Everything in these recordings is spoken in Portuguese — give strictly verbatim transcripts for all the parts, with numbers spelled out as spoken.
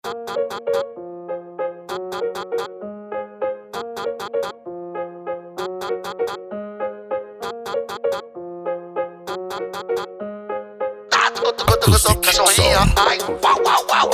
Cachorrinha, ai, uau, uau, uau.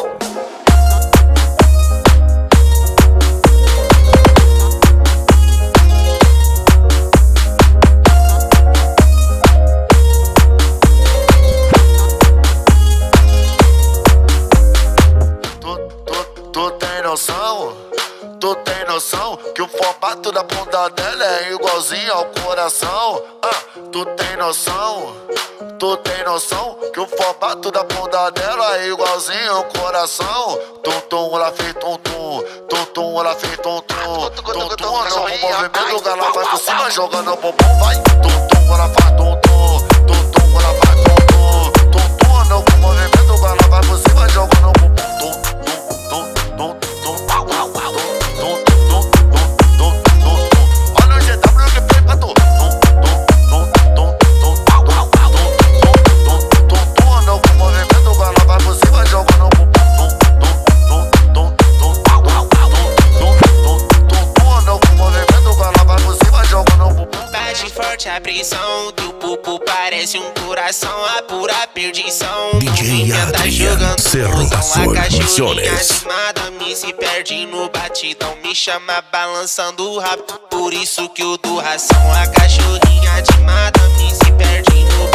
Tu tem noção? Tu tem noção que o formato da bunda dela é igualzinho ao coração? Ah, tu tem noção? Tu tem noção que o formato da bunda dela é igualzinho ao coração? Tum tum, ela fez tum tum, tum tum, ela fez tum tum, tum tum, no movimento ela vai por cima jogando o bumbum, vai. Tum tum, ela faz tum tum, tum tum, ela faz tum tum, tum tum, no movimento ela vai por cima jogando o bumbum, tum tum, tum tum, tum tum, uau, uau, tum tum, tum tum, tum tum. Olha o G W que fez pra tu. Tum tum, tum tum, tum, uau, uau, tum tum, tum tum, no movimento ela vai por cima jogando o bumbum, tum tum, tum tum, uau, uau, tum tum, tum tum, no movimento ela vai por cima jogando o bumbum. Bate forte a pressão, teu pupo parece um coração, a pura perdição. D J Adrian Cerro a cachorrinha Ações. animada me se perde no batidão, me chama balançando rápido, por isso que eu dou ração. A cachorrinha animada me se perde no